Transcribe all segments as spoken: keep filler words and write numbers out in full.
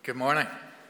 Good morning.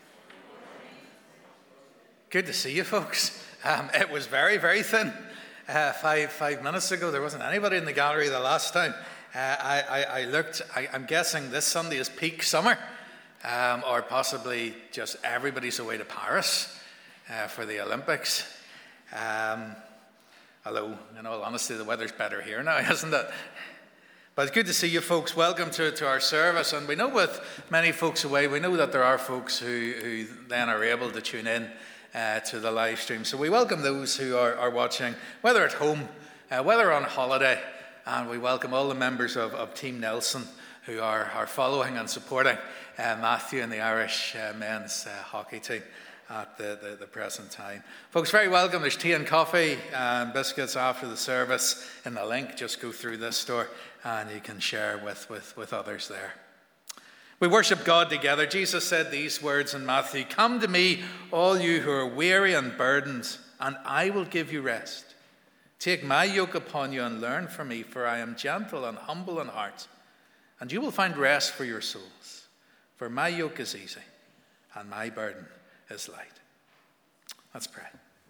Good to see you folks. Um, it was very, very thin. Uh, five five minutes ago, there wasn't anybody in the gallery the last time. Uh, I, I, I looked, I, I'm guessing this Sunday is peak summer, um, or possibly just everybody's away to Paris uh, for the Olympics. Um, although, in all honesty, the weather's better here now, isn't it? But it's good to see you folks. Welcome to, to our service. And we know with many folks away, we know that there are folks who, who then are able to tune in uh, to the live stream. So we welcome those who are, are watching, whether at home, uh, whether on holiday. And we welcome all the members of, of Team Nelson who are, are following and supporting uh, Matthew and the Irish uh, men's uh, hockey team at the, the, the present time. Folks, very welcome. There's tea and coffee and biscuits after the service in the link. Just go through this store and you can share with, with, with others there. We worship God together. Jesus said these words in Matthew, "Come to me, all you who are weary and burdened, and I will give you rest. Take my yoke upon you and learn from me, for I am gentle and humble in heart, and you will find rest for your souls. For my yoke is easy, and my burden is light." Let's pray.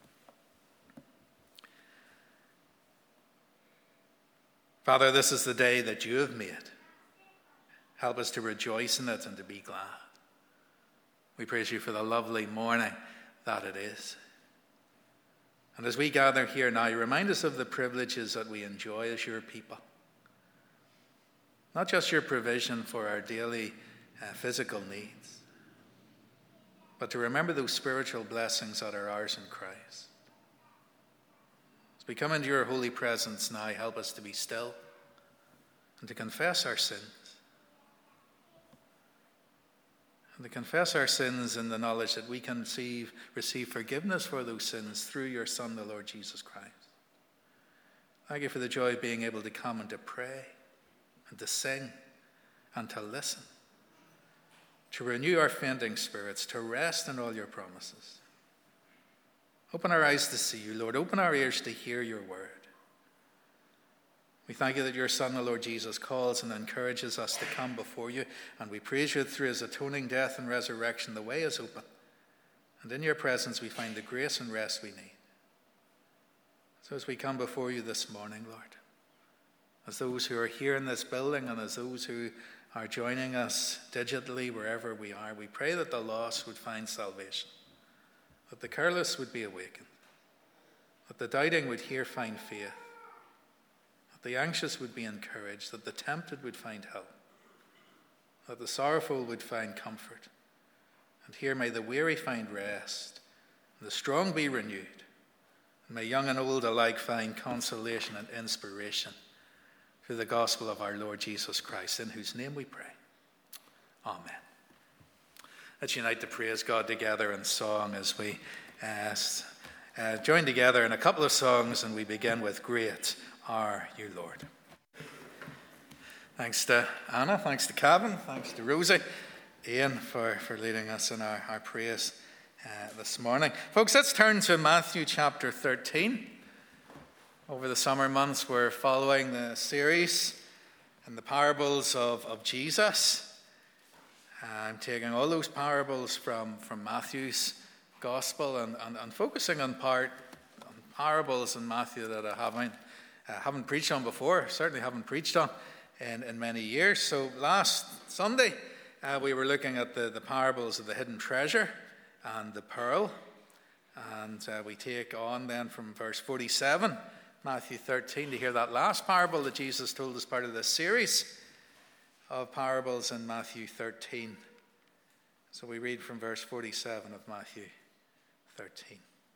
Father, this is the day that you have made. Help us to rejoice in it and to be glad. We praise you for the lovely morning that it is. And as we gather here now, remind us of the privileges that we enjoy as your people. Not just your provision for our daily uh, physical needs, but to remember those spiritual blessings that are ours in Christ. As we come into your holy presence now, help us to be still and to confess our sins. And to confess our sins in the knowledge that we can receive, receive forgiveness for those sins through your Son, the Lord Jesus Christ. Thank you for the joy of being able to come and to pray and to sing and to listen, to renew our fainting spirits, to rest in all your promises. Open our eyes to see you, Lord. Open our ears to hear your word. We thank you that your Son, the Lord Jesus, calls and encourages us to come before you, and we praise you through his atoning death and resurrection. The way is open, and in your presence we find the grace and rest we need. So as we come before you this morning, Lord, as those who are here in this building and as those who are joining us digitally wherever we are, we pray that the lost would find salvation, that the careless would be awakened, that the doubting would here find faith, that the anxious would be encouraged, that the tempted would find help, that the sorrowful would find comfort, and here may the weary find rest, and the strong be renewed, and may young and old alike find consolation and inspiration through the gospel of our Lord Jesus Christ, in whose name we pray. Amen. Let's unite to praise God together in song as we uh, uh, join together in a couple of songs, and we begin with "Great Are You, Lord." Thanks to Anna, thanks to Calvin, thanks to Rosie, Ian for, for leading us in our, our praise uh, this morning. Folks, let's turn to Matthew chapter thirteen. Over the summer months, we're following the series and the parables of, of Jesus. I'm taking all those parables from, from Matthew's gospel and, and, and focusing on part on parables in Matthew that I haven't, uh, haven't preached on before, certainly haven't preached on in, in many years. So last Sunday, uh, we were looking at the, the parables of the hidden treasure and the pearl. And uh, we take on then from verse forty-seven, Matthew thirteen, to hear that last parable that Jesus told as part of this series of parables in Matthew thirteen. So we read from verse forty-seven of Matthew thirteen.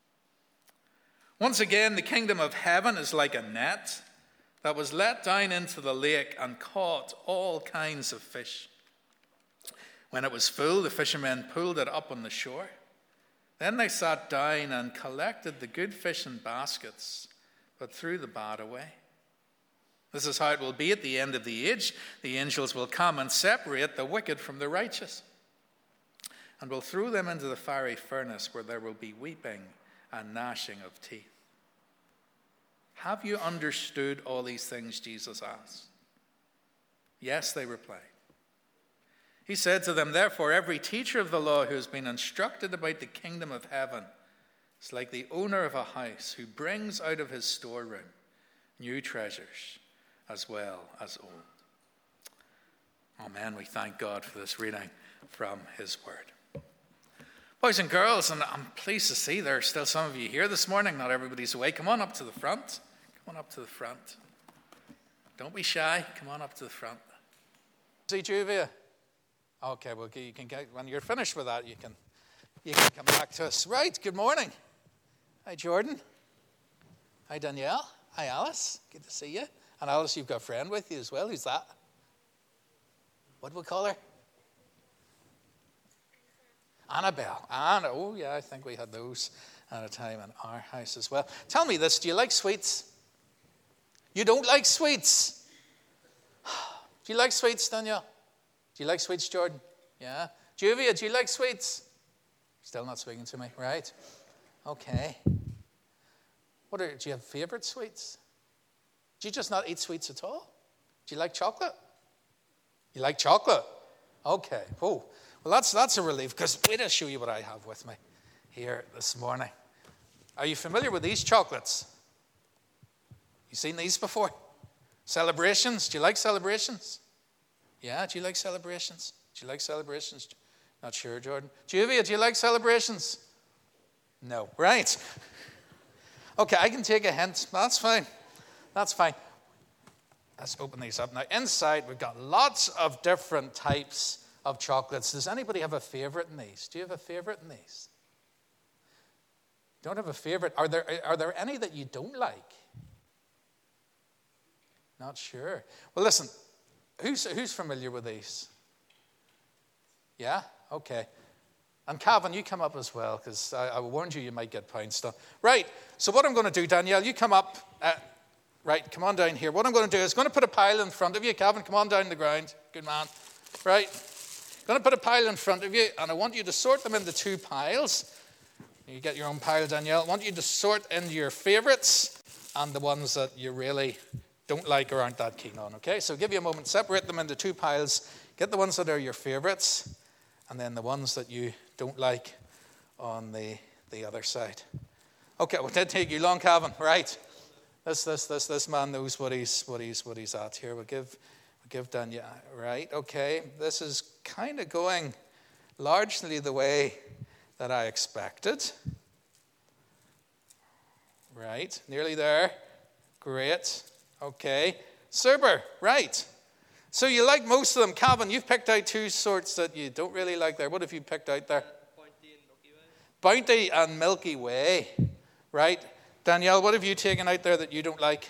"Once again, the kingdom of heaven is like a net that was let down into the lake and caught all kinds of fish. When it was full, the fishermen pulled it up on the shore. Then they sat down and collected the good fish in baskets, but threw the bad away. This is how it will be at the end of the age. The angels will come and separate the wicked from the righteous, and will throw them into the fiery furnace, where there will be weeping and gnashing of teeth." "Have you understood all these things?" Jesus asked. "Yes," they replied. He said to them, "Therefore, every teacher of the law who has been instructed about the kingdom of heaven is like the owner of a house who brings out of his storeroom new treasures as well as old." Amen. We thank God for this reading from his word. Boys and girls, and I'm pleased to see there are still some of you here this morning. Not everybody's away. Come on up to the front. Come on up to the front. Don't be shy. Come on up to the front. See Juvia? Okay, well, you can get, when you're finished with that, you can you can come back to us. Right, good morning. Hi, Jordan. Hi, Danielle. Hi, Alice. Good to see you. And Alice, you've got a friend with you as well. Who's that? What do we call her? Annabelle. Anna. Oh, yeah, I think we had those at a time in our house as well. Tell me this. Do you like sweets? You don't like sweets? Do you like sweets, Danielle? Do you like sweets, Jordan? Yeah. Juvia, do you like sweets? Still not speaking to me, right? Okay. What are, do you have favorite sweets? Do you just not eat sweets at all? Do you like chocolate? You like chocolate? Okay. Oh, well, that's that's a relief, because wait, I'll show you what I have with me here this morning. Are you familiar with these chocolates? You seen these before? Celebrations. Do you like celebrations? Yeah, do you like celebrations? Do you like celebrations? Not sure, Jordan. Juvia, do you like celebrations? No. Right. Okay, I can take a hint. That's fine. That's fine. Let's open these up now. Inside, we've got lots of different types of chocolates. Does anybody have a favorite in these? Do you have a favorite in these? Don't have a favorite. Are there, are there any that you don't like? Not sure. Well, listen, who's, who's familiar with these? Yeah? Okay. And Calvin, you come up as well, because I, I warned you you might get pounced on. Right, so what I'm going to do, Danielle, you come up. Uh, right, come on down here. What I'm going to do is going to put a pile in front of you. Calvin, come on down the ground. Good man. Right. Going to put a pile in front of you, and I want you to sort them into two piles. You get your own pile, Danielle. I want you to sort into your favorites and the ones that you really don't like or aren't that keen on, okay? So give you a moment. Separate them into two piles. Get the ones that are your favorites, and then the ones that you don't like on the, the other side. Okay, well, it didn't take you long, Calvin. Right. This this this this man knows what he's what he's what he's at here. We'll give we'll give Danielle. Right, okay. This is kind of going largely the way that I expected. Right, nearly there. Great. Okay. Super. Right. So you like most of them. Calvin, you've picked out two sorts that you don't really like there. What have you picked out there? Bounty and Milky Way. Bounty and Milky Way. Right. Danielle, what have you taken out there that you don't like?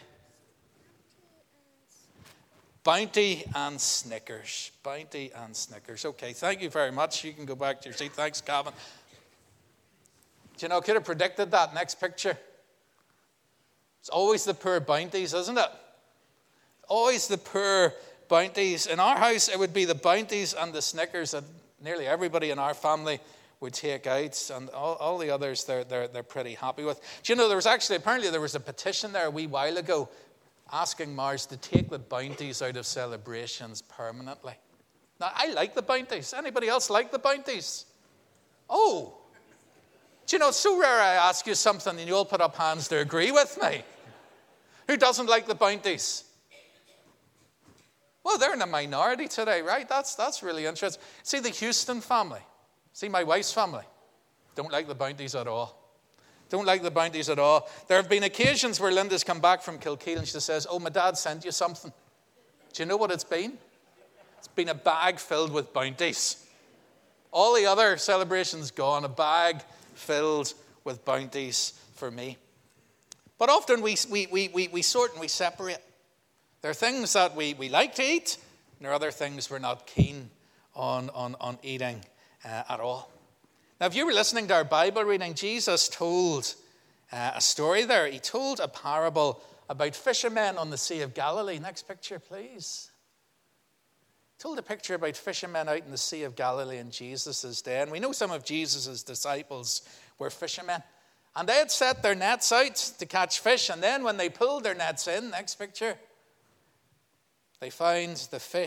Bounty and Snickers. Bounty and Snickers. Okay, thank you very much. You can go back to your seat. Thanks, Calvin. Do you know, I could have predicted that next picture. It's always the poor bounties, isn't it? Always the poor bounties. In our house, it would be the bounties and the Snickers that nearly everybody in our family would take out, and all, all the others they're, they're, they're pretty happy with. Do you know, there was actually, apparently there was a petition there a wee while ago asking Mars to take the bounties out of celebrations permanently. Now, I like the bounties. Anybody else like the bounties? Oh, do you know, it's so rare I ask you something and you all put up hands to agree with me. Who doesn't like the bounties? Well, they're in a minority today, right? That's, that's really interesting. See, the Houston family. See, my wife's family don't like the bounties at all. Don't like the bounties at all. There have been occasions where Linda's come back from Kilkeel and she says, oh, my dad sent you something. Do you know what it's been? It's been a bag filled with bounties. All the other celebrations gone, a bag filled with bounties for me. But often we, we, we, we, we sort and we separate. There are things that we, we like to eat, and there are other things we're not keen on, on, on eating Uh, at all. Now, if you were listening to our Bible reading, Jesus told uh, a story there. He told a parable about fishermen on the Sea of Galilee. Next picture, please. He told a picture about fishermen out in the Sea of Galilee in Jesus' day. And we know some of Jesus' disciples were fishermen. And they had set their nets out to catch fish. And then when they pulled their nets in, next picture, they found the fish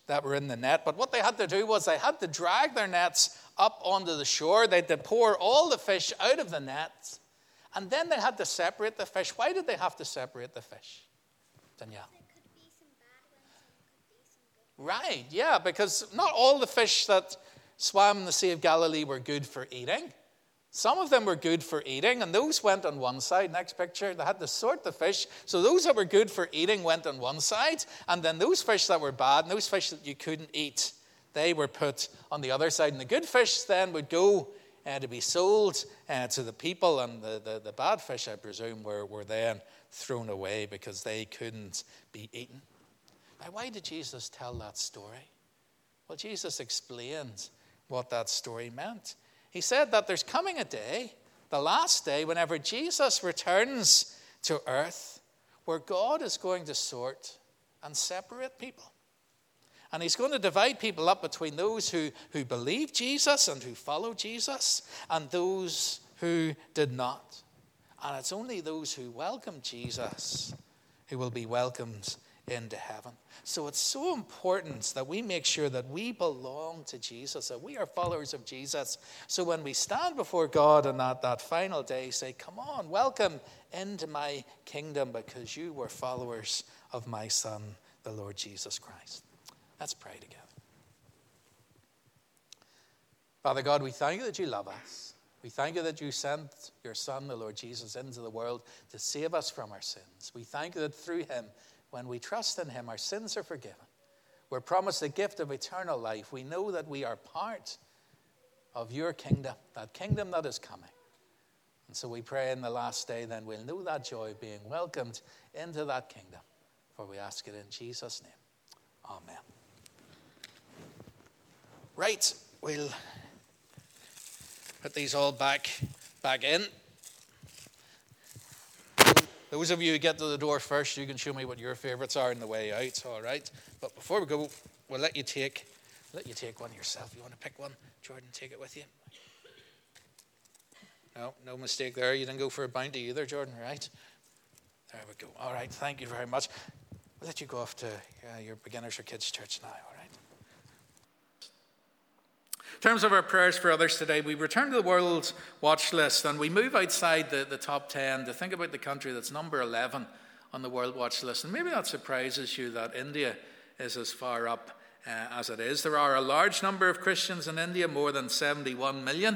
that were in the net. But what they had to do was they had to drag their nets up onto the shore. They had to pour all the fish out of the nets. And then they had to separate the fish. Why did they have to separate the fish? Danielle. Right, yeah, because not all the fish that swam in the Sea of Galilee were good for eating. Some of them were good for eating, and those went on one side. Next picture, they had to sort the fish. So those that were good for eating went on one side, and then those fish that were bad, and those fish that you couldn't eat, they were put on the other side. And the good fish then would go uh, to be sold uh, to the people, and the, the, the bad fish, I presume, were, were then thrown away because they couldn't be eaten. Now, why did Jesus tell that story? Well, Jesus explained what that story meant. He said that there's coming a day, the last day, whenever Jesus returns to earth, where God is going to sort and separate people. And he's going to divide people up between those who, who believe Jesus and who follow Jesus and those who did not. And it's only those who welcome Jesus who will be welcomed into heaven. So it's so important that we make sure that we belong to Jesus, that we are followers of Jesus. So when we stand before God on that, that final day, say, come on, welcome into my kingdom because you were followers of my Son, the Lord Jesus Christ. Let's pray together. Father God, we thank you that you love us. We thank you that you sent your Son, the Lord Jesus, into the world to save us from our sins. We thank you that through him, when we trust in him, our sins are forgiven. We're promised the gift of eternal life. We know that we are part of your kingdom, that kingdom that is coming. And so we pray in the last day, then we'll know that joy being welcomed into that kingdom. For we ask it in Jesus' name. Amen. Right, we'll put these all back, back in. Those of you who get to the door first, you can show me what your favorites are on the way out, all right? But before we go, we'll let you take let you take one yourself. You want to pick one? Jordan, take it with you. No, no mistake there. You didn't go for a bounty either, Jordan, right? There we go. All right, thank you very much. We'll let you go off to uh, your beginners or kids' church now, all right? In terms of our prayers for others today, we return to the World Watch List and we move outside the, the top ten to think about the country that's number eleven on the World Watch List. And maybe that surprises you that India is as far up uh, as it is. There are a large number of Christians in India, more than seventy-one million.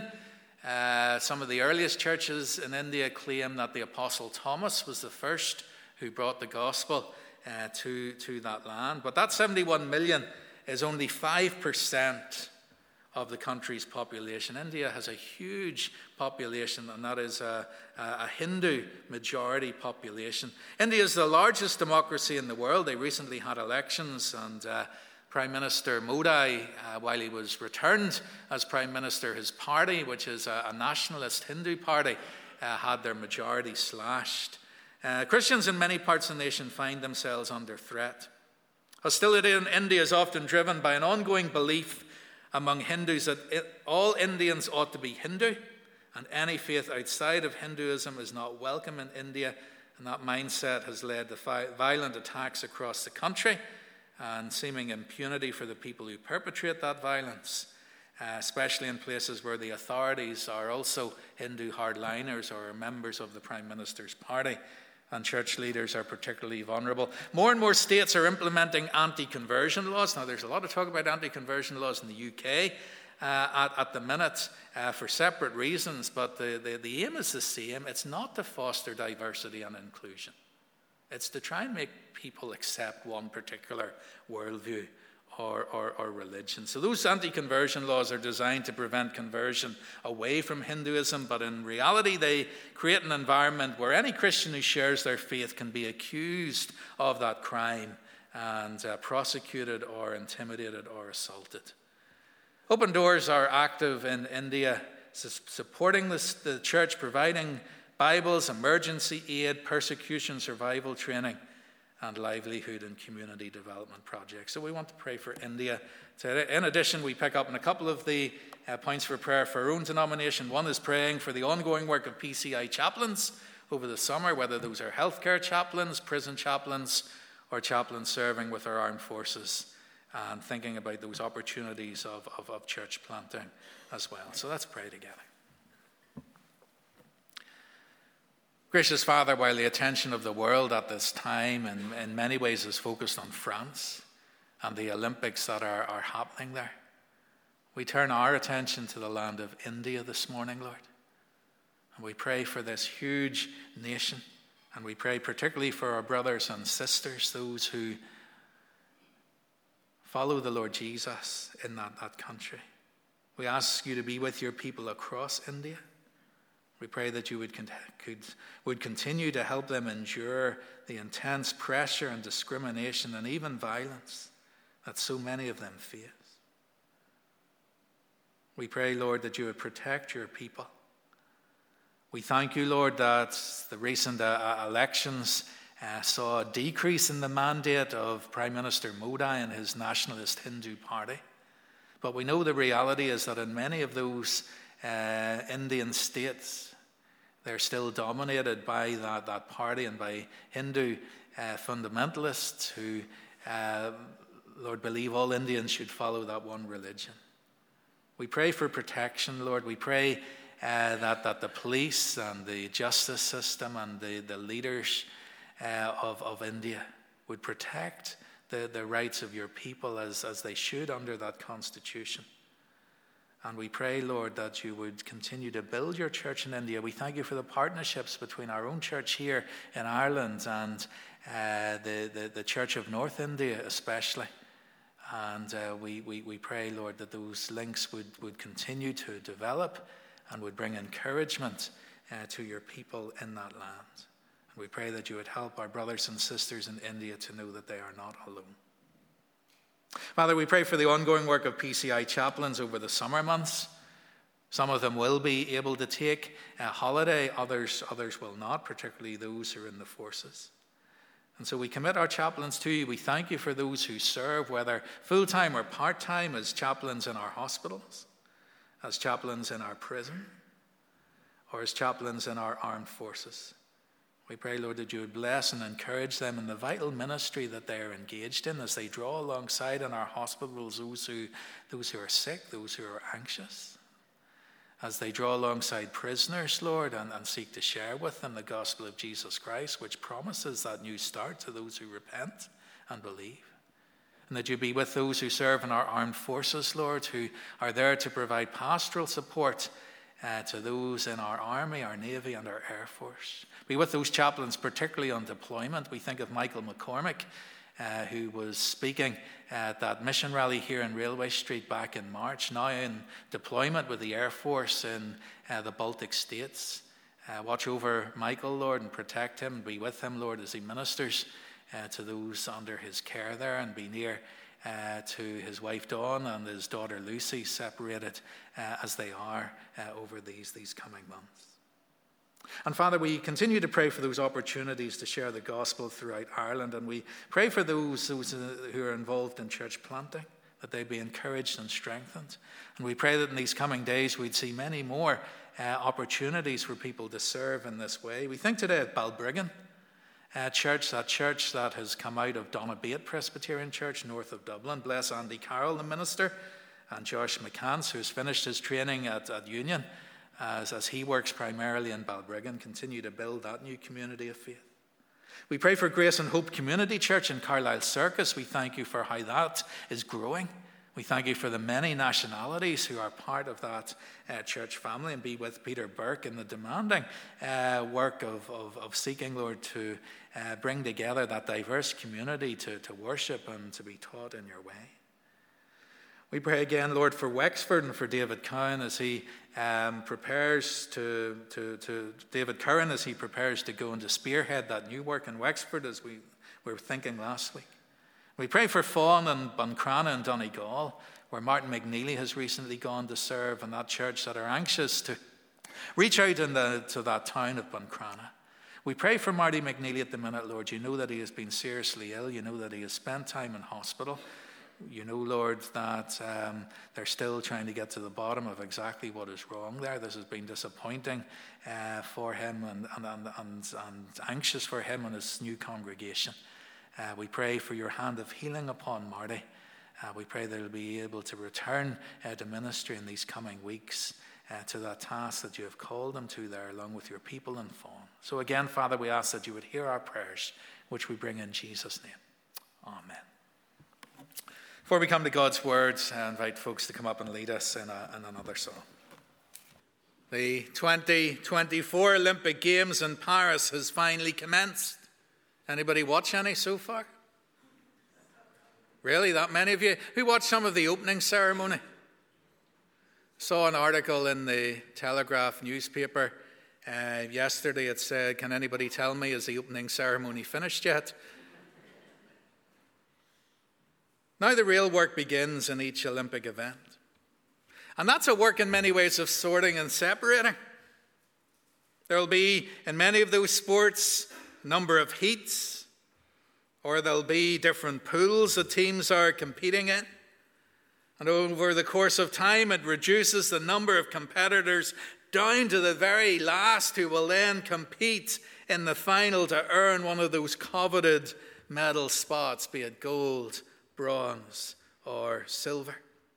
Uh, some of the earliest churches in India claim that the Apostle Thomas was the first who brought the gospel uh, to, to that land. But that seventy-one million is only five percent of the country's population. India has a huge population, and that is a, a Hindu majority population. India is the largest democracy in the world. They recently had elections, and uh, Prime Minister Modi, uh, while he was returned as Prime Minister, his party, which is a, a nationalist Hindu party, uh, had their majority slashed. Uh, Christians in many parts of the nation find themselves under threat. Hostility in India is often driven by an ongoing belief among Hindus that it, all Indians ought to be Hindu, and any faith outside of Hinduism is not welcome in India, and that mindset has led to fi- violent attacks across the country and seeming impunity for the people who perpetrate that violence, uh, especially in places where the authorities are also Hindu hardliners or members of the Prime Minister's party, and church leaders are particularly vulnerable. More and more states are implementing anti-conversion laws. Now, there's a lot of talk about anti-conversion laws in the U K uh, at, at the minute uh, for separate reasons, but the, the, the aim is the same. It's not to foster diversity and inclusion. It's to try and make people accept one particular worldview or, or, or religion. So those anti-conversion laws are designed to prevent conversion away from Hinduism, but in reality they create an environment where any Christian who shares their faith can be accused of that crime and uh, prosecuted or intimidated or assaulted. Open Doors are active in India, supporting this, the church, providing Bibles, emergency aid, persecution survival training, and livelihood and community development projects. So we want to pray for India today. In addition, we pick up on a couple of the uh, points for prayer for our own denomination. One is praying for the ongoing work of P C I chaplains over the summer, whether those are healthcare chaplains, prison chaplains, or chaplains serving with our armed forces and thinking about those opportunities of, of, of church planting as well. So let's pray together. Gracious Father, while the attention of the world at this time in, in many ways is focused on France and the Olympics that are, are happening there, we turn our attention to the land of India this morning, Lord. And we pray for this huge nation, and we pray particularly for our brothers and sisters, those who follow the Lord Jesus in that, that country. We ask you to be with your people across India. We pray that you would, could, would continue to help them endure the intense pressure and discrimination and even violence that so many of them face. We pray, Lord, that you would protect your people. We thank you, Lord, that the recent uh, elections uh, saw a decrease in the mandate of Prime Minister Modi and his nationalist Hindu party. But we know the reality is that in many of those uh, Indian states, they're still dominated by that, that party and by Hindu uh, fundamentalists who, uh, Lord, believe all Indians should follow that one religion. We pray for protection, Lord. We pray uh, that, that the police and the justice system and the, the leaders uh, of, of India would protect the, the rights of your people as, as they should under that constitution. And we pray, Lord, that you would continue to build your church in India. We thank you for the partnerships between our own church here in Ireland and uh, the, the, the Church of North India especially. And uh, we, we, we pray, Lord, that those links would, would continue to develop and would bring encouragement uh, to your people in that land. And we pray that you would help our brothers and sisters in India to know that they are not alone. Father, we pray for the ongoing work of P C I chaplains over the summer months. Some of them will be able to take a holiday, others, others will not, particularly those who are in the forces. And so we commit our chaplains to you. We thank you for those who serve, whether full-time or part-time, as chaplains in our hospitals, as chaplains in our prison, or as chaplains in our armed forces. We pray, Lord, that you would bless and encourage them in the vital ministry that they are engaged in as they draw alongside in our hospitals those who, those who are sick, those who are anxious, as they draw alongside prisoners, Lord, and, and seek to share with them the gospel of Jesus Christ, which promises that new start to those who repent and believe. And that you be with those who serve in our armed forces, Lord, who are there to provide pastoral support Uh, to those in our army, our navy, and our air force. Be with those chaplains, particularly on deployment. We think of Michael McCormick, uh, who was speaking at that mission rally here in Railway Street back in March, now in deployment with the Air Force in uh, the Baltic states. Uh, watch over Michael, Lord, and protect him. Be with him, Lord, as he ministers uh, to those under his care there, and be near Uh, to his wife Dawn and his daughter Lucy, separated uh, as they are uh, over these, these coming months. And Father, we continue to pray for those opportunities to share the gospel throughout Ireland, and we pray for those, those who are involved in church planting, that they be encouraged and strengthened. And we pray that in these coming days we'd see many more uh, opportunities for people to serve in this way. We think today of Balbriggan, Uh, church, that church that has come out of Donabate Presbyterian Church north of Dublin. Bless Andy Carroll, the minister, and Josh McCants, who's finished his training at, at Union, as, as he works primarily in Balbriggan. Continue to build that new community of faith. We pray for Grace and Hope Community Church in Carlisle Circus. We thank you for how that is growing. We thank you for the many nationalities who are part of that uh, church family, and be with Peter Burke in the demanding uh, work of, of, of seeking, Lord, to uh, bring together that diverse community to, to worship and to be taught in your way. We pray again, Lord, for Wexford and for David Cowan as he um, prepares to, to, to David Curran as he prepares to go and to spearhead that new work in Wexford, as we were thinking last week. We pray for Fawn and Buncrana and Donegal, where Martin McNeely has recently gone to serve, and that church that are anxious to reach out in the, to that town of Buncrana. We pray for Marty McNeely at the minute, Lord. You know that he has been seriously ill. You know that he has spent time in hospital. You know, Lord, that um, they're still trying to get to the bottom of exactly what is wrong there. This has been disappointing uh, for him and, and, and, and, and anxious for him and his new congregation. Uh, we pray for your hand of healing upon Marty Uh, we pray that he'll be able to return uh, to ministry in these coming weeks, uh, to that task that you have called him to there, along with your people in Fawn. So again, Father, we ask that you would hear our prayers, which we bring in Jesus' name. Amen. Before we come to God's words, I invite folks to come up and lead us in, a, in another song. The twenty twenty-four Olympic Games in Paris has finally commenced. Anybody watch any so far? Really, that many of you? Who watched some of the opening ceremony? Saw an article in the Telegraph newspaper uh, yesterday. It said, can anybody tell me, is the opening ceremony finished yet? Now the real work begins in each Olympic event. And that's a work in many ways of sorting and separating. There will be, in many of those sports, a number of heats, or there'll be different pools that teams are competing in. And over the course of time, it reduces the number of competitors down to the very last, who will then compete in the final to earn one of those coveted medal spots, be it gold, bronze, or silver.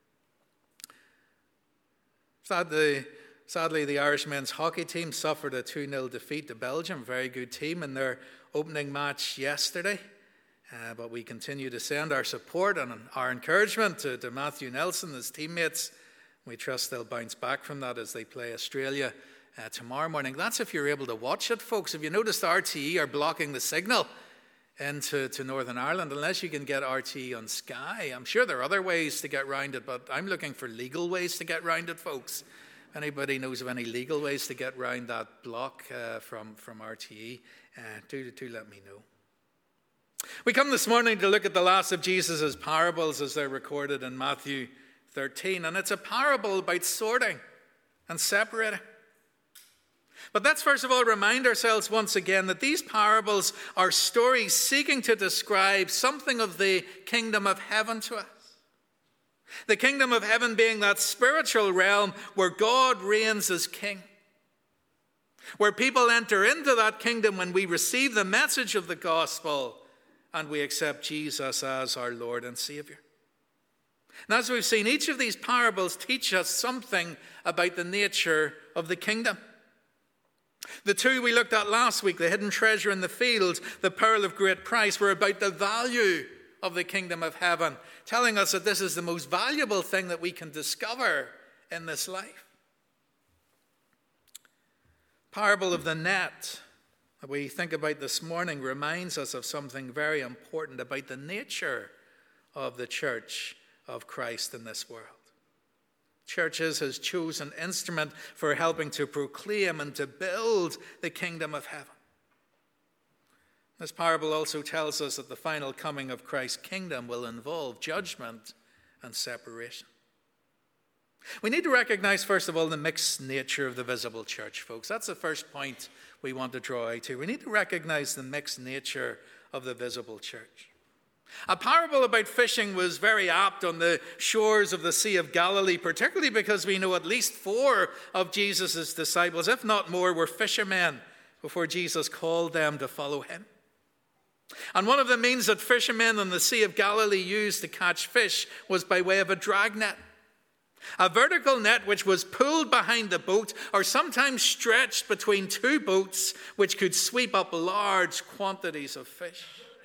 Sadly, sadly, the Irish men's hockey team suffered a two nil defeat to Belgium, a very good team, in their opening match yesterday. Uh, but we continue to send our support and our encouragement to, to Matthew Nelson and his teammates. We trust they'll bounce back from that as they play Australia uh, tomorrow morning. That's if you're able to watch it, folks. Have you noticed R T E are blocking the signal into to Northern Ireland, unless you can get R T E on Sky? I'm sure there are other ways to get round it, but I'm looking for legal ways to get round it, folks. If anybody knows of any legal ways to get round that block uh, from, from R T E, uh, do, do let me know. We come this morning to look at the last of Jesus' parables as they're recorded in Matthew thirteen, and it's a parable about sorting and separating. But let's first of all remind ourselves once again that these parables are stories seeking to describe something of the kingdom of heaven to us. The kingdom of heaven being that spiritual realm where God reigns as king, where people enter into that kingdom when we receive the message of the gospel and we accept Jesus as our Lord and Savior. And as we've seen, each of these parables teach us something about the nature of the kingdom. The two we looked at last week, the hidden treasure in the field, the pearl of great price, were about the value of the kingdom of heaven, telling us that this is the most valuable thing that we can discover in this life. Parable of the net that we think about this morning reminds us of something very important about the nature of the church of Christ in this world. Church is his chosen instrument for helping to proclaim and to build the kingdom of heaven. This parable also tells us that the final coming of Christ's kingdom will involve judgment and separation. We need to recognize, first of all, the mixed nature of the visible church, folks. That's the first point we want to draw out to. We need to recognize the mixed nature of the visible church. A parable about fishing was very apt on the shores of the Sea of Galilee, particularly because we know at least four of Jesus' disciples, if not more, were fishermen before Jesus called them to follow him. And one of the means that fishermen on the Sea of Galilee used to catch fish was by way of a dragnet. A vertical net which was pulled behind the boat, or sometimes stretched between two boats, which could sweep up large quantities of fish.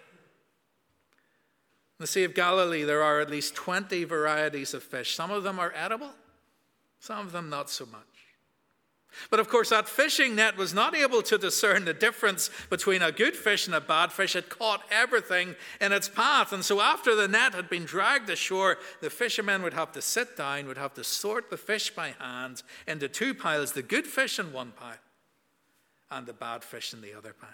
In the Sea of Galilee, there are at least twenty varieties of fish. Some of them are edible, some of them not so much. But of course, that fishing net was not able to discern the difference between a good fish and a bad fish. It caught everything in its path. And so after the net had been dragged ashore, the fishermen would have to sit down, would have to sort the fish by hand into two piles, the good fish in one pile and the bad fish in the other pile.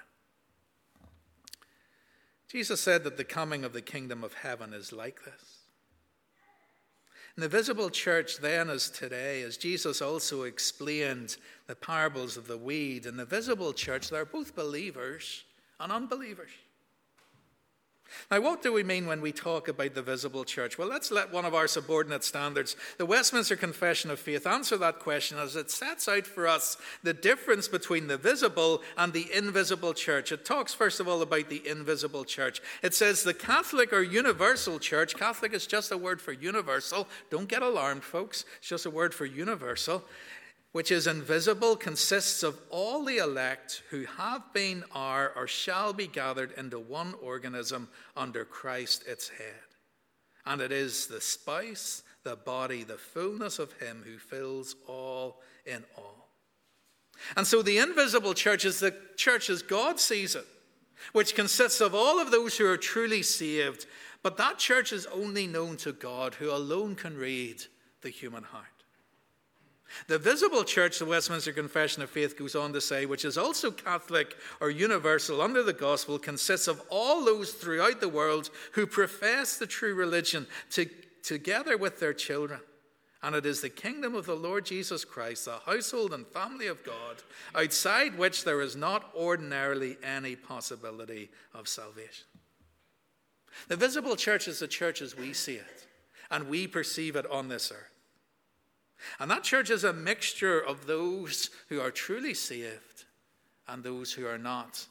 Jesus said that the coming of the kingdom of heaven is like this. In the visible church then as today, as Jesus also explained the parables of the weed, in the visible church there are both believers and unbelievers. Now, what do we mean when we talk about the visible church? Well, let's let one of our subordinate standards, the Westminster Confession of Faith, answer that question as it sets out for us the difference between the visible and the invisible church. It talks, first of all, about the invisible church. It says the Catholic or universal church, Catholic is just a word for universal. Don't get alarmed, folks. It's just a word for universal. Which is invisible, consists of all the elect who have been, are, or shall be gathered into one organism under Christ its head. And it is the spouse, the body, the fullness of him who fills all in all. And so the invisible church is the church as God sees it, which consists of all of those who are truly saved. But that church is only known to God, who alone can read the human heart. The visible church, the Westminster Confession of Faith goes on to say, which is also Catholic or universal under the gospel, consists of all those throughout the world who profess the true religion to, together with their children. And it is the kingdom of the Lord Jesus Christ, the household and family of God, outside which there is not ordinarily any possibility of salvation. The visible church is the church as we see it, and we perceive it on this earth. And that church is a mixture of those who are truly saved and those who are not.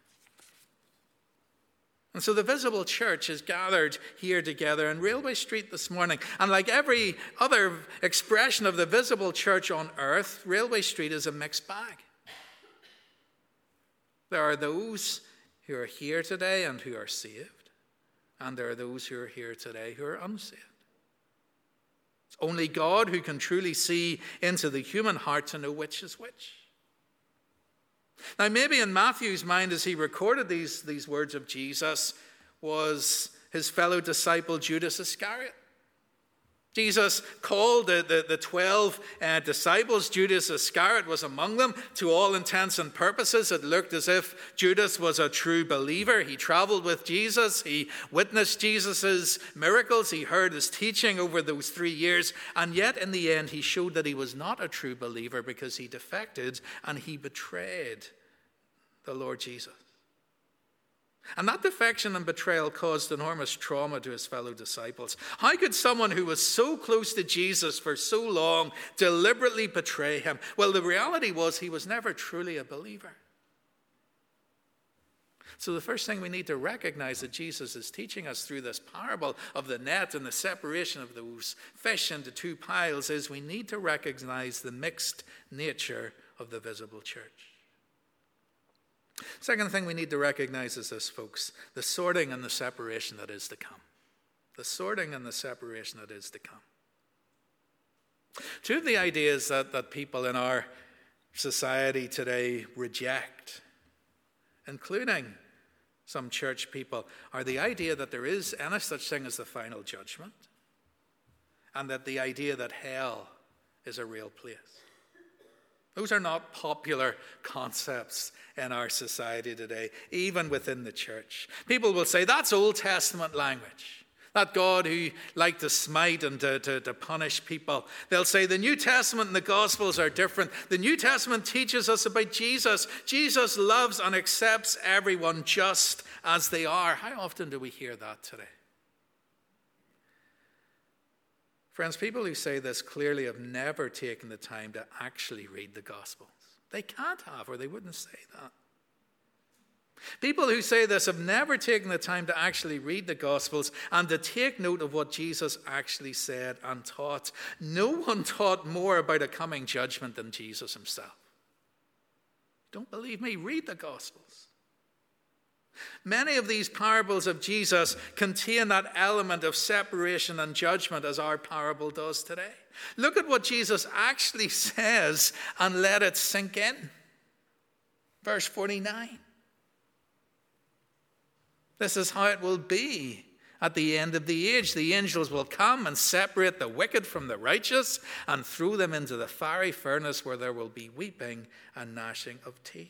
And so the visible church is gathered here together in Railway Street this morning. And like every other expression of the visible church on earth, Railway Street is a mixed bag. There are those who are here today and who are saved. And there are those who are here today who are unsaved. It's only God who can truly see into the human heart to know which is which. Now, maybe in Matthew's mind as he recorded these, these words of Jesus was his fellow disciple Judas Iscariot. Jesus called the, the, the twelve uh, disciples. Judas Iscariot was among them. To all intents and purposes, it looked as if Judas was a true believer. He traveled with Jesus. He witnessed Jesus' miracles. He heard his teaching over those three years. And yet, in the end, he showed that he was not a true believer because he defected and he betrayed the Lord Jesus. And that defection and betrayal caused enormous trauma to his fellow disciples. How could someone who was so close to Jesus for so long deliberately betray him? Well, the reality was he was never truly a believer. So the first thing we need to recognize that Jesus is teaching us through this parable of the net and the separation of those fish into two piles is we need to recognize the mixed nature of the visible church. Second thing we need to recognize is this, folks, the sorting and the separation that is to come. The sorting and the separation that is to come. Two of the ideas that, that people in our society today reject, including some church people, are the idea that there is any such thing as the final judgment, and that the idea that hell is a real place. Those are not popular concepts in our society today, even within the church. People will say, that's Old Testament language. That God who liked to smite and to, to, to punish people. They'll say the New Testament and the Gospels are different. The New Testament teaches us about Jesus. Jesus loves and accepts everyone just as they are. How often do we hear that today? Friends, people who say this clearly have never taken the time to actually read the Gospels. They can't have, or they wouldn't say that. People who say this have never taken the time to actually read the Gospels and to take note of what Jesus actually said and taught. No one taught more about a coming judgment than Jesus himself. Don't believe me? Read the Gospels. Many of these parables of Jesus contain that element of separation and judgment as our parable does today. Look at what Jesus actually says and let it sink in. Verse forty-nine. This is how it will be at the end of the age. The angels will come and separate the wicked from the righteous and throw them into the fiery furnace where there will be weeping and gnashing of teeth.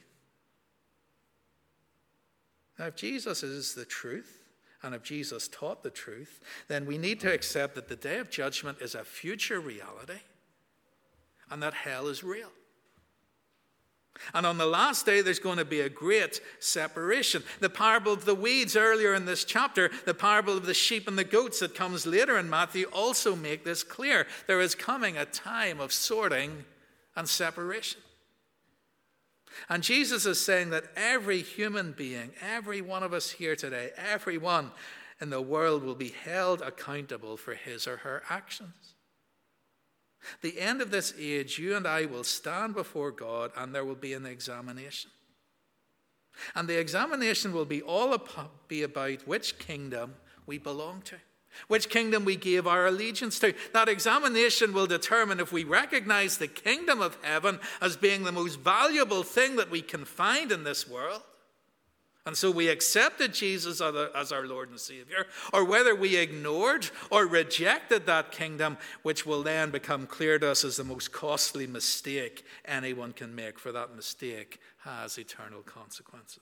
Now, if Jesus is the truth, and if Jesus taught the truth, then we need to accept that the day of judgment is a future reality and that hell is real. And on the last day, there's going to be a great separation. The parable of the weeds earlier in this chapter, the parable of the sheep and the goats that comes later in Matthew also make this clear. There is coming a time of sorting and separation. And Jesus is saying that every human being, every one of us here today, everyone in the world will be held accountable for his or her actions. The end of this age, you and I will stand before God and there will be an examination. And the examination will be all about, be about which kingdom we belong to, which kingdom we gave our allegiance to. That examination will determine if we recognize the kingdom of heaven as being the most valuable thing that we can find in this world. And so we accepted Jesus as our Lord and Savior, or whether we ignored or rejected that kingdom, which will then become clear to us as the most costly mistake anyone can make, for that mistake has eternal consequences.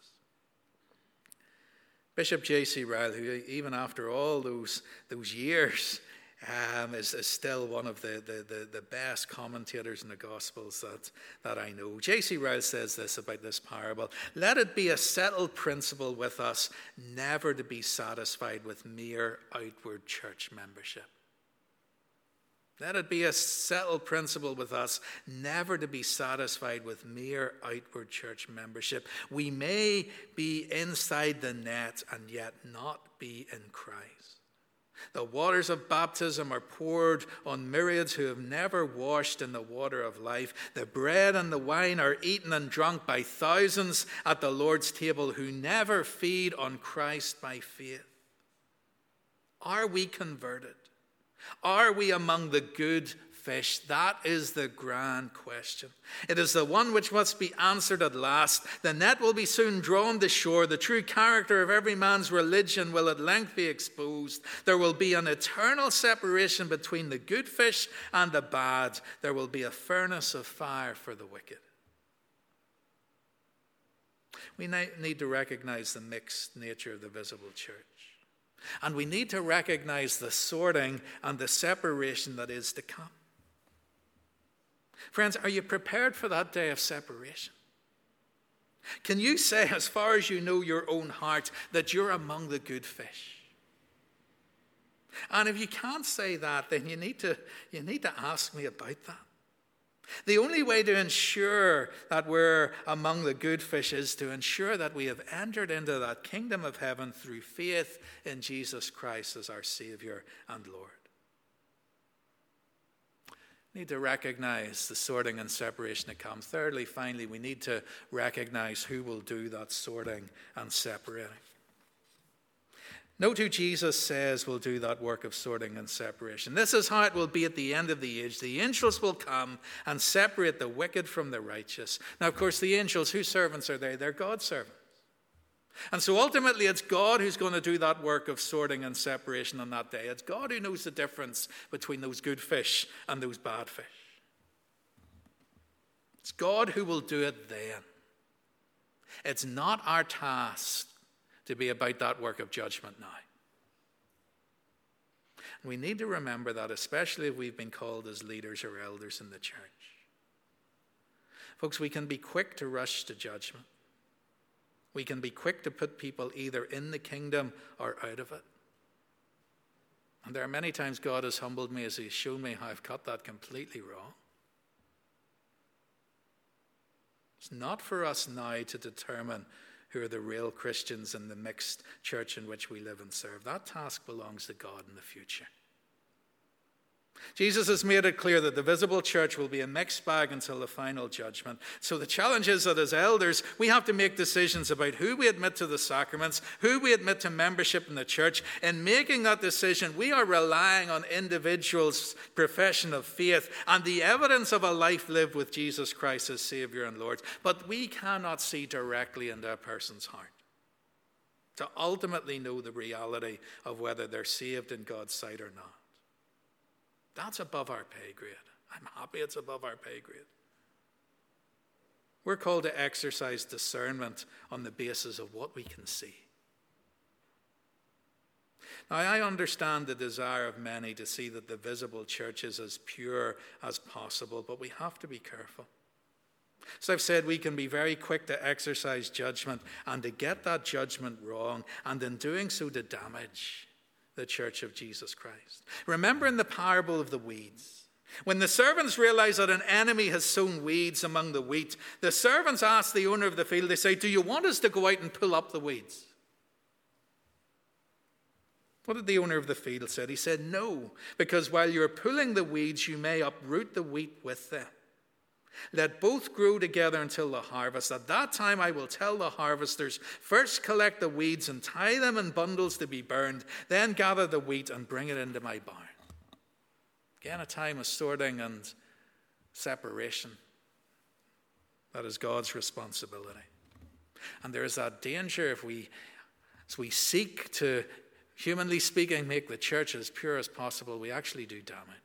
Bishop J C Ryle, who even after all those, those years, Um, is, is still one of the, the, the, the best commentators in the Gospels that, that I know. J C Ryle says this about this parable: "Let it be a settled principle with us never to be satisfied with mere outward church membership." Let it be a settled principle with us never to be satisfied with mere outward church membership. We may be inside the net and yet not be in Christ. The waters of baptism are poured on myriads who have never washed in the water of life. The bread and the wine are eaten and drunk by thousands at the Lord's table who never feed on Christ by faith. Are we converted? Are we among the good fish? That is the grand question. It is the one which must be answered at last. The net will be soon drawn to shore. The true character of every man's religion will at length be exposed. There will be an eternal separation between the good fish and the bad. There will be a furnace of fire for the wicked. We need to recognize the mixed nature of the visible church. And we need to recognize the sorting and the separation that is to come. Friends, are you prepared for that day of separation? Can you say, as far as you know your own heart, that you're among the good fish? And if you can't say that, then you need to, you need to ask me about that. The only way to ensure that we're among the good fish is to ensure that we have entered into that kingdom of heaven through faith in Jesus Christ as our Savior and Lord. We need to recognize the sorting and separation that comes. Thirdly, finally, we need to recognize who will do that sorting and separating. Note who Jesus says will do that work of sorting and separation. This is how it will be at the end of the age. The angels will come and separate the wicked from the righteous. Now, of course, the angels, whose servants are they? They're God's servants. And so ultimately, it's God who's going to do that work of sorting and separation on that day. It's God who knows the difference between those good fish and those bad fish. It's God who will do it then. It's not our task to be about that work of judgment now. And we need to remember that, especially if we've been called as leaders or elders in the church. Folks, we can be quick to rush to judgment. We can be quick to put people either in the kingdom or out of it. And there are many times God has humbled me as He's shown me how I've got that completely wrong. It's not for us now to determine who are the real Christians in the mixed church in which we live and serve. That task belongs to God in the future. Jesus has made it clear that the visible church will be a mixed bag until the final judgment. So the challenge is that as elders, we have to make decisions about who we admit to the sacraments, who we admit to membership in the church. In making that decision, we are relying on individuals' profession of faith and the evidence of a life lived with Jesus Christ as Savior and Lord. But we cannot see directly into a person's heart to ultimately know the reality of whether they're saved in God's sight or not. That's above our pay grade. I'm happy it's above our pay grade. We're called to exercise discernment on the basis of what we can see. Now, I understand the desire of many to see that the visible church is as pure as possible, but we have to be careful. As I've said, we can be very quick to exercise judgment and to get that judgment wrong, and in doing so to damage the church of Jesus Christ. Remember in the parable of the weeds, when the servants realize that an enemy has sown weeds among the wheat, the servants ask the owner of the field, they say, "Do you want us to go out and pull up the weeds?" What did the owner of the field say? He said, "No, because while you're pulling the weeds, you may uproot the wheat with them. Let both grow together until the harvest. At that time I will tell the harvesters, first collect the weeds and tie them in bundles to be burned, then gather the wheat and bring it into my barn." Again, a time of sorting and separation. That is God's responsibility. And there is that danger if we, as we seek to, humanly speaking, make the church as pure as possible, we actually do damage.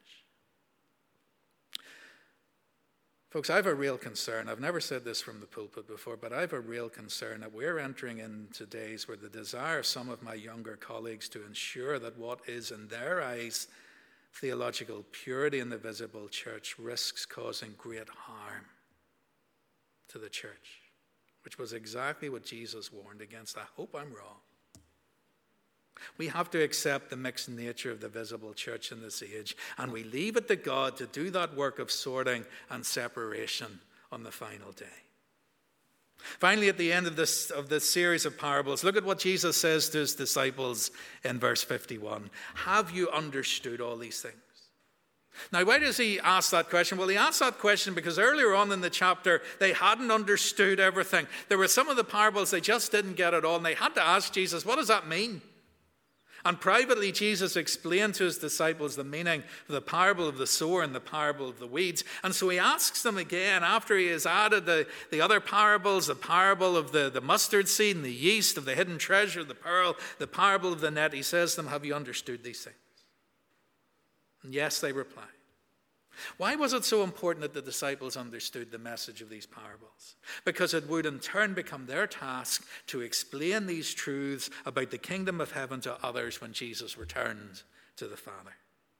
Folks, I have a real concern. I've never said this from the pulpit before, but I have a real concern that we're entering into days where the desire of some of my younger colleagues to ensure that what is in their eyes theological purity in the visible church risks causing great harm to the church, which was exactly what Jesus warned against. I hope I'm wrong. We have to accept the mixed nature of the visible church in this age, and we leave it to God to do that work of sorting and separation on the final day. Finally, at the end of this, of this series of parables, look at what Jesus says to his disciples in verse fifty-one. Have you understood all these things? Now, why does he ask that question? Well, he asks that question because earlier on in the chapter, they hadn't understood everything. There were some of the parables they just didn't get at all, and they had to ask Jesus, what does that mean? And privately, Jesus explained to his disciples the meaning of the parable of the sower and the parable of the weeds. And so he asks them again, after he has added the, the other parables, the parable of the, the mustard seed and the yeast, of the hidden treasure, the pearl, the parable of the net, he says to them, have you understood these things? And yes, they reply. Why was it so important that the disciples understood the message of these parables? Because it would in turn become their task to explain these truths about the kingdom of heaven to others when Jesus returned to the Father.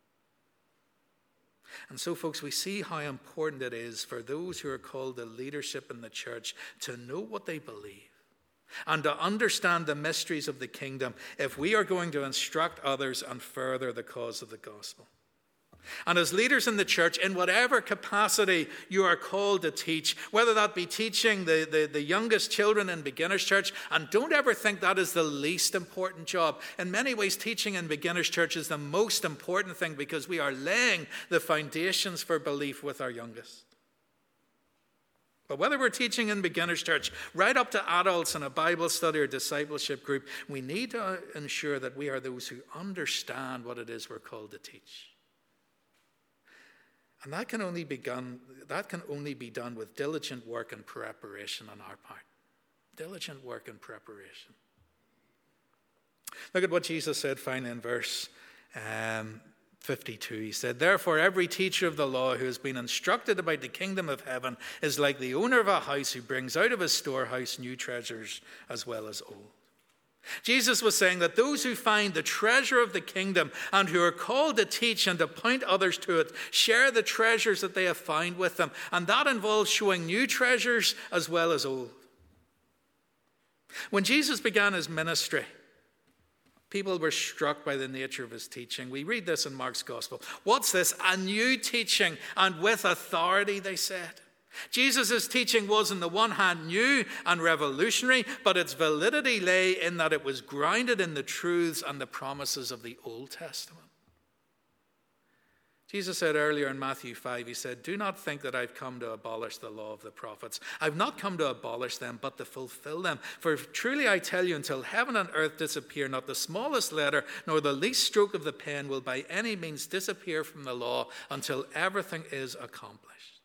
And so, folks, we see how important it is for those who are called to leadership in the church to know what they believe and to understand the mysteries of the kingdom if we are going to instruct others and further the cause of the gospel. And as leaders in the church, in whatever capacity you are called to teach, whether that be teaching the, the, the youngest children in beginners church, and don't ever think that is the least important job. In many ways, teaching in beginners church is the most important thing because we are laying the foundations for belief with our youngest. But whether we're teaching in beginners church, right up to adults in a Bible study or discipleship group, we need to ensure that we are those who understand what it is we're called to teach. And that can only be done, that can only be done with diligent work and preparation on our part. Diligent work and preparation. Look at what Jesus said finally in verse um, fifty-two. He said, therefore every teacher of the law who has been instructed about the kingdom of heaven is like the owner of a house who brings out of his storehouse new treasures as well as old. Jesus was saying that those who find the treasure of the kingdom and who are called to teach and to point others to it share the treasures that they have found with them. And that involves showing new treasures as well as old. When Jesus began his ministry, people were struck by the nature of his teaching. We read this in Mark's gospel. What's this? A new teaching and with authority, they said. Jesus' teaching was on the one hand new and revolutionary, but its validity lay in that it was grounded in the truths and the promises of the Old Testament. Jesus said earlier in Matthew five, he said, do not think that I've come to abolish the law of the prophets. I've not come to abolish them, but to fulfill them. For truly I tell you, until heaven and earth disappear, not the smallest letter nor the least stroke of the pen will by any means disappear from the law until everything is accomplished.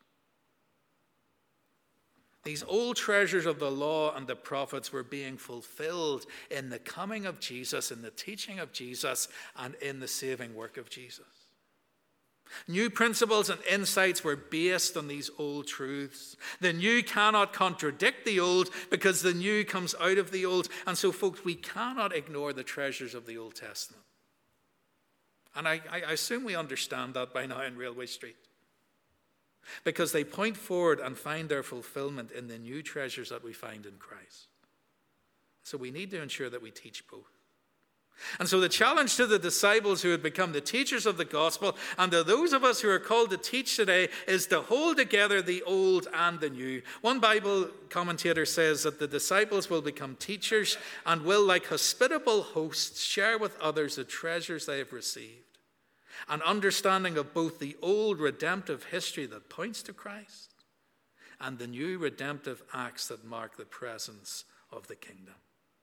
These old treasures of the law and the prophets were being fulfilled in the coming of Jesus, in the teaching of Jesus, and in the saving work of Jesus. New principles and insights were based on these old truths. The new cannot contradict the old because the new comes out of the old. And so, folks, we cannot ignore the treasures of the Old Testament. And I, I assume we understand that by now in Railway Street. because they point forward and find their fulfillment in the new treasures that we find in Christ. So we need to ensure that we teach both. And so the challenge to the disciples who had become the teachers of the gospel, and to those of us who are called to teach today, is to hold together the old and the new. One Bible commentator says that the disciples will become teachers and will, like hospitable hosts, share with others the treasures they have received, an understanding of both the old redemptive history that points to Christ and the new redemptive acts that mark the presence of the kingdom.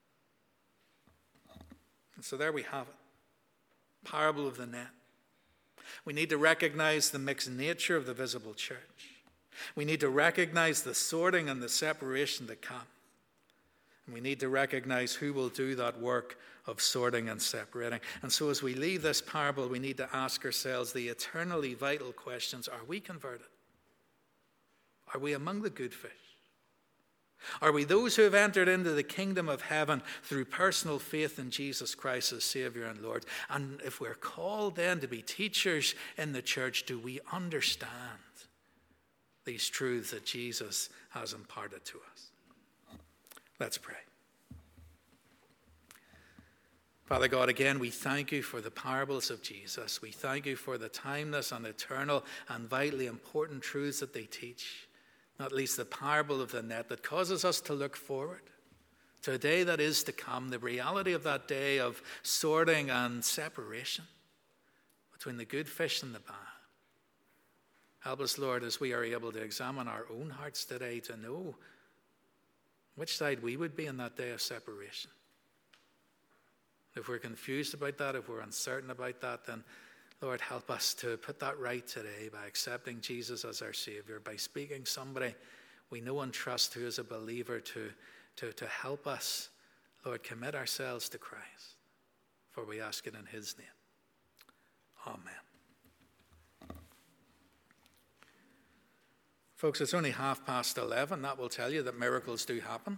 And so there we have it. Parable of the net. We need to recognize the mixed nature of the visible church. We need to recognize the sorting and the separation to come. And we need to recognize who will do that work of sorting and separating. And so as we leave this parable, we need to ask ourselves the eternally vital questions. Are we converted? Are we among the good fish? Are we those who have entered into the kingdom of heaven through personal faith in Jesus Christ as Savior and Lord? And if we're called then to be teachers in the church, do we understand these truths that Jesus has imparted to us? Let's pray. Father God, again, we thank you for the parables of Jesus. We thank you for the timeless and eternal and vitally important truths that they teach. Not least the parable of the net that causes us to look forward to a day that is to come, the reality of that day of sorting and separation between the good fish and the bad. Help us, Lord, as we are able to examine our own hearts today to know which side we would be in that day of separation. If we're confused about that, if we're uncertain about that, then Lord, help us to put that right today by accepting Jesus as our Savior, by speaking somebody we know and trust who is a believer to, to, to help us, Lord, commit ourselves to Christ. For we ask it in his name. Amen. Folks, it's only half past eleven. That will tell you that miracles do happen.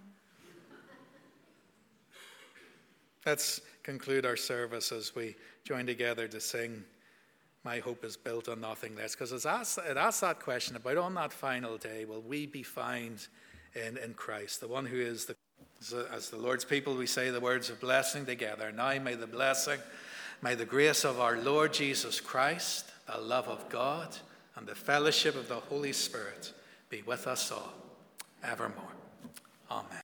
Let's conclude our service as we join together to sing My Hope is Built on Nothing Less, because it asks, it asks that question about on that final day, will we be found in, in Christ, the one who is the, as the Lord's people, we say the words of blessing together. Now may the blessing, may the grace of our Lord Jesus Christ, the love of God, and the fellowship of the Holy Spirit be with us all evermore. Amen.